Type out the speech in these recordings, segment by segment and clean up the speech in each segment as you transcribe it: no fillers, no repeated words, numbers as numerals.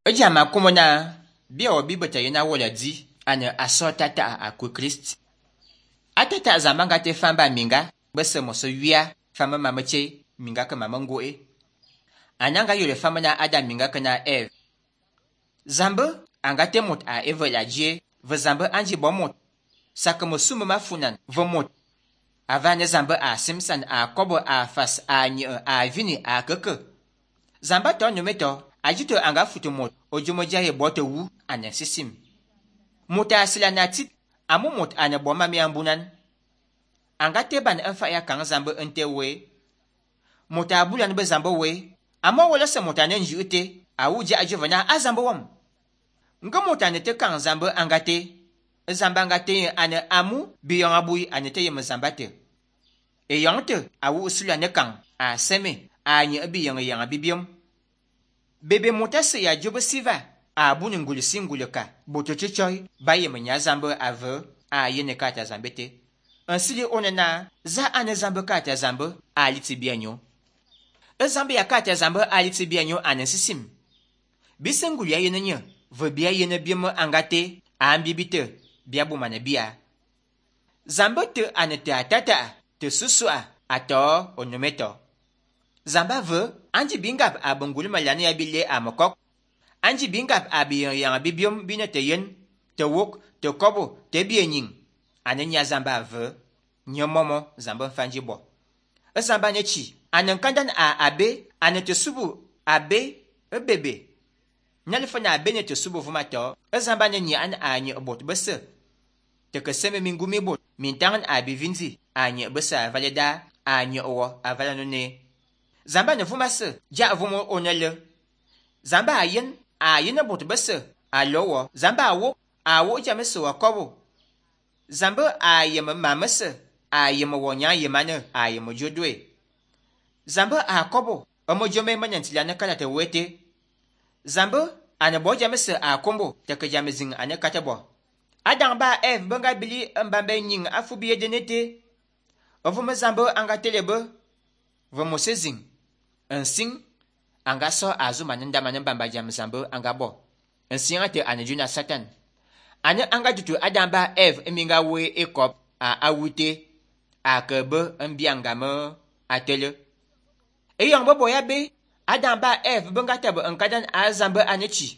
Ejama kumona bia obi bata yena wala di ane asotata a Christ. Atata zamanga te famba minga bese moso wia fama mamache minga ka mamango e. Ananga yole fama na Adam minga kana Eve. Zambe angate mot a Eve la die ve zambe anji bomot. Saka mosumu mafunan ve mot. Avane zambe a Simpson a kobo a fas a nye a vini a keke. Zamba to numeto ajito anga futu mot ojumoja ye bote wu ane sisim. Mota sila natit amu mot ane boma mi ambunan. Anga teban enfa ya kang zambe ente we. Mota abulan be zambe we. Ama wala se mota nenji ute awuja ajovana a zambe wam. Nga mota nete kang zambe angate. Zamba angate ane amu biyong abui ane te yem zambate. E yonte awu usula ne kang a seme a nye biyong yang abibium. Bebe mota se ya jobe siva a bunu ngulu singuleka boto chichoy baye menya zambe ave a yene kata zambete. Ansili onena za ane zambe kata zambe a liti bianyo. E zambe ya kata zambe a liti bianyo ane sisim. Bisengulu ya yene nye ve bia yene biemo angate a ambibite bia bumane bia. Zambe te ane te atata te susua ato onometo. Zamba ve anji bingap a bungulu malane ya bile a mokok. Anji bingap a biyan yang bibium bine te yen, te wok, te kobo, te biyenying. Ane nya zamba ve, nye momo zamba fanji bo. E zamba ne chi, ane kandan a abe, ane te subu abe, e bebe. Nyalifana abe ne te subu vumato, e zamba ne nye an a nye bot bese. Te keseme mingumi bot, mintangan a bivinzi, a nye bese a valeda, a nye owo, a valanone. Zamba ne vumase, ja vumo onele. Zamba a yen bot bese, a lowo. Zamba a wo jamese wa kobo. Zamba a yem mamese, a yem wonya yemane, a yem jodwe. Zamba a kobo, omo jome manyantilane kala te wete. Zamba ane bo jamese a kombo, te ke jamezing ane katebo. Adang ba Eve benga bili mbambe nying afubiye denete. Ovume zamba anga telebe, vomo sezing. Ensing anga so azu manenda manembamba jam zambe anga bo. Ensing ate ane juna Satan. Ane anga dutu adamba Eve eminga we ekop a awute a kebe mbianga me atele. E yang bobo ya be adamba Eve benga tabe enkadan a zambe anechi.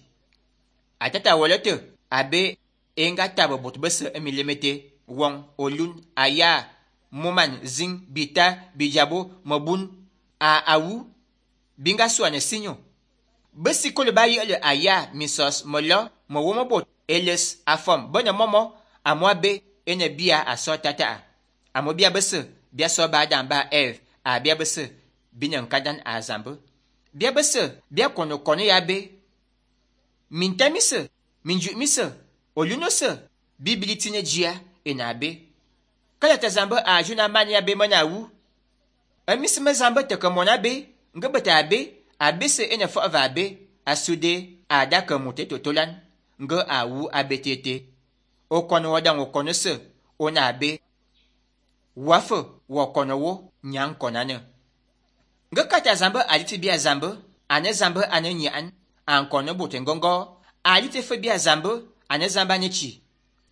Atata wolete abe enga tabe botbese emilemete wong olun aya moman zing bita bijabo mabun a awu binga suane sinyo. Besi kole bayi ele aya misos molo mo womo bot eles afom bona momo amwa be ene bia aso tata. Amo bia bese bia so ba damba Eve a bia bese binan kadan a zambe. Bia bese bia kono ya be. Mintamise, minjumise, olunose, bibilitine jia ena be. Kala ta zambe a juna mani ya be mana wu. Amisime zambe te komona be. Ngebeta abe se ene fo abe asude adaka mote totolan nge awu abetete okono wadan okono se ona abe wafo wokono wo nyang konane nge kata zambe aliti bia zambe ane zambe ane nyan an kono bote ngongo aliti fe bia zambe ane zamba nechi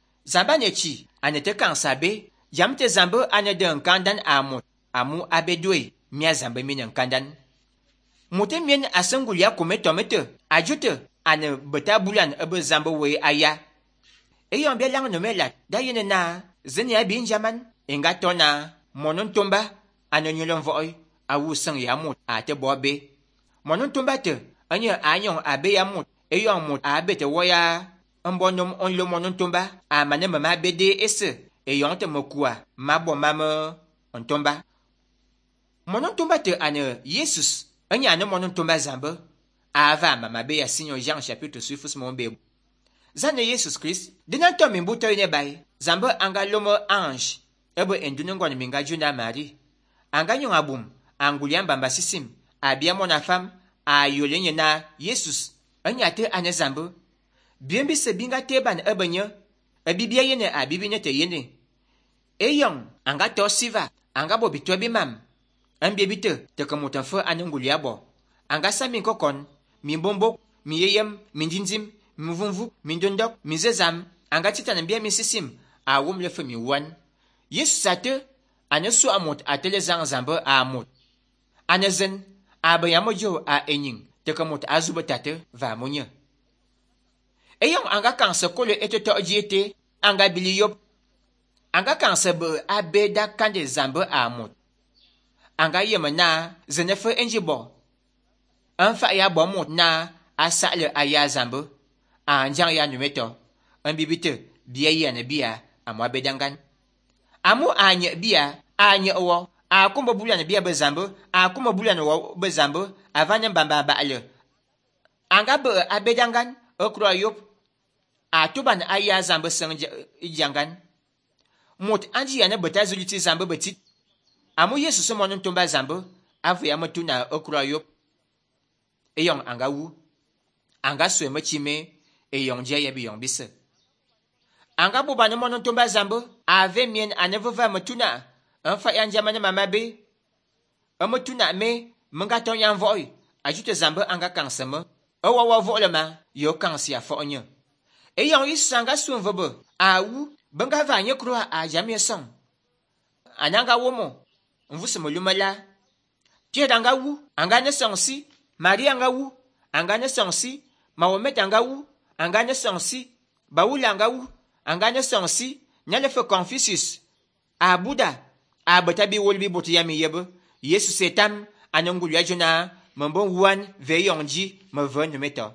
ane te kansabe jamte zambe ane de nkandan amu abedwe mia zambe min nkandan. Mote mien asengul ya kome tomete, ajute ane beta bulan ebe zambe we aya. E yon bia lang nomelat, da yene na, zene ya bin jaman, enga tona, monon tomba, ane nyolon voy, awu sang ya mot, ate bobe. Monon tomba te, anye anyon abe ya mot, e yon mot abe te woya, mbonom onlo monon tomba, amane mama bede ese, e yon te mokua, mabo mame, on tomba. Monon tomba te ane Jesus, anye ane monon tomba zambe, ava mama be ya sinyo Jean chapitre suifus mon be. Zane Jesus Christ, dinan to min buto ine bay, zambe anga lomo ange, ebe endunengon minga juna Marie. Anga yon abum, angulian bamba sisim, abia mona fam, a yolenye na Jesus, anye ate ane zambe. Bien bise binga teban ebe nye, ebibia yene abibine te yene. E yon, anga to siva, anga bo bitwe bimam. Ambie bite te kemutan fe anengulia bo. Anga sa min kokon, min bombok, mi yeyem, mi dindim, mi vunvuk, mi dondok, mi zezam, anga titan bia mi sisim, a wum le fe mi wan. Yesu sate, ane su amot atele zang zambe a amot. Ane zen, a bayamojo a enying, teke mot azube tate va monye. Eyong anga kanse kole etoto ojiete, anga bili yop. Anga kanse be abeda kande zambe a amot. Anga yeme na zenefe enjibo. Anfa ya bomot na asale aya zambe. Anjang ya numeto. Anbibite biya yana biya amwa bedangan. Amu anye biya anye owo. Akumba bulan biya be zambe. Akumba bulan owo be zambe. Avanya bamba baale. Anga be abedangan okro yop. Atuban aya zambe seng jangan. Mot anji yana beta zuliti zambe betit. Amu Yesu se monon tomba zambe. Avu ya matuna okro yop. Eyong anga wu. Anga sweme chime. Eyong jaya yabi yong bise. Anga buba ne monon tomba zambe. Ave mien anevova matuna. Anfa yanjamane mamabe. Amatuna me. Menga ton yan voy. Ajute zambe anga kanseme. Awawa volema. Yo kansi ya fonye. Eyong Yesu anga swemvebe. Awu. Benga va nye kroa a jamye song. Ananga womo. Mvuse molumala. Pierre anga wu. Anga ne song si. Marie anga wu. Anga ne song si. Mahomet anga wu. Anga ne song si. Baoula anga wu. Anga ne song si. Nyalefe Confucius. A Buddha. A betabi wolbi botu yami yebe. Yesu setam. Anangulu ya jona. Mbon wan ve yongji. Mve numeto.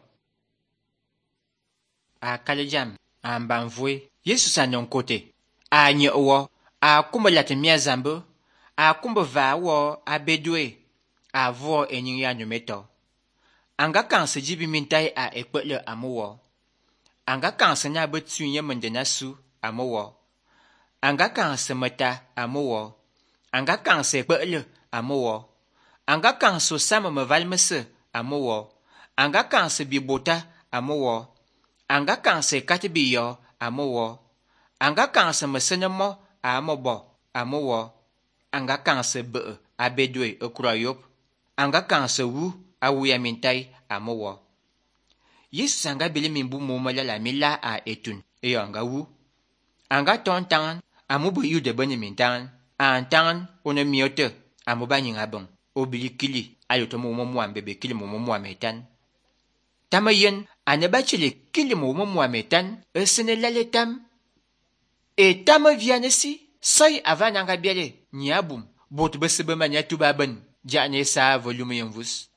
A kalejam. A mbanvwe. Yesu sa non kote. A nye owo. A kumbe late mia zambe. A kumbe va wo a bedwe. A vo enyin ya numeto. Anga kanse jibi mintai a ekpele amuwo. Anga kanse na betunye mendena su amuwo. Anga kanse meta amuwo. Anga kanse ekpele amuwo. Anga kanse sama mevalmese amuwo. Anga kanse bibota amuwo. Anga kanse katibiyo amuwo. Anga kanse mesenemo amubo amuwo. Anga kanse be abedwe okroyop. Anga kanse wu awuya mintai amuwo. Yesu sanga bili mimbu mumala la mila a etun. Eyo anga wu. Anga ton tangan amubu yude bani mintan. Antangan one miyote amuba nyingabong. Obili kili ayoto mumumuam bebe kili mumumuam etan. Tamayen aneba chile kili mumumuam etan. Esene laletam. Etama vianesi. Soy avan anga biale. Nyabum. Bot besebe manya tubaben. Jane sa volume yonvus.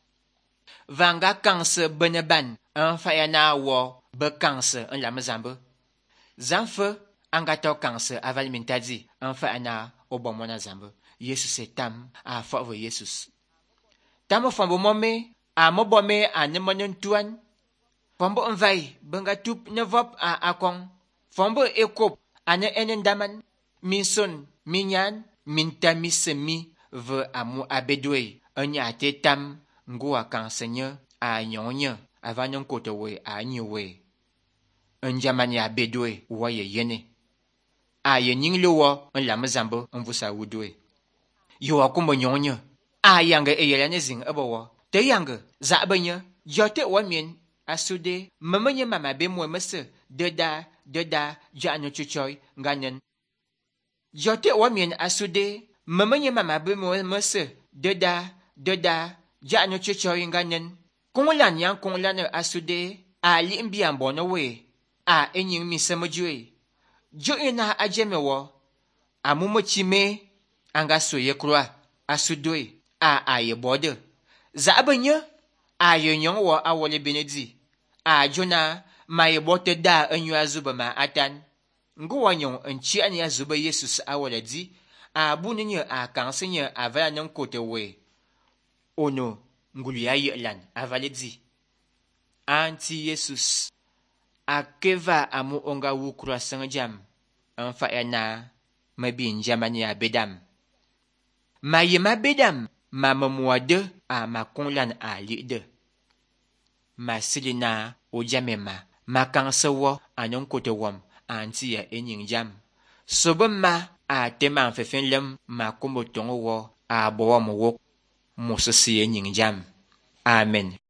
Vanga kanse beneban. Fayana wo be kanse en la mezambe. Zanfe angato kanse aval mintazi. Fayana obomona zambe. Yesus etam a favo Yesus. Tamo fambo mome a mobome a nemonen tuan. Fambo envai benga tup nevop a akong. Fambo ekop ane enendaman. Minson minyan minta misemi ve amu abedwe. Anya te tam ngua kansenye a nyonye. Avanyon kote we a nyewe. Njamani abedwe wa ye yene. A ye nyinglo wo en la mezambo mvusa wudwe. Yo akumbo nyonye. A yange eyelane zing ebowo. Te yange za benye. Jote wamien asude mamenye mama be mwemese. Deda jano chuchoy nganen. Jote wamien asude mamenye mama be mwemese. Deda jano chuchoy nganen. Konglan yang konglan asude a limbian bonowe. A enyin misemojwe. Jo ina ajemewo. A mumochime anga soye kroa asudwe a aye bode. Za benye a yenyon wo awole benedi. A jona ma ye bote da enyu azuba ma atan. Ngo wanyon enchi ani azuba Yesus awole di. A buninye a kansenye avala nan kote we. Ono ngulu ya yelan avale di. Anti Yesus. A keva amu onga wu kroa sengjam. Enfa ena mabi njamani a bedam. Ma ye ma bedam ma memuade a ma konlan a lide. Ma silina o jamema ma kansewo anon kote wom anti ya enyin jam. Sobe ma a tema fefen lem ma kombo tongo wo a bowo mo wok mo sisi enyin jam. Amen.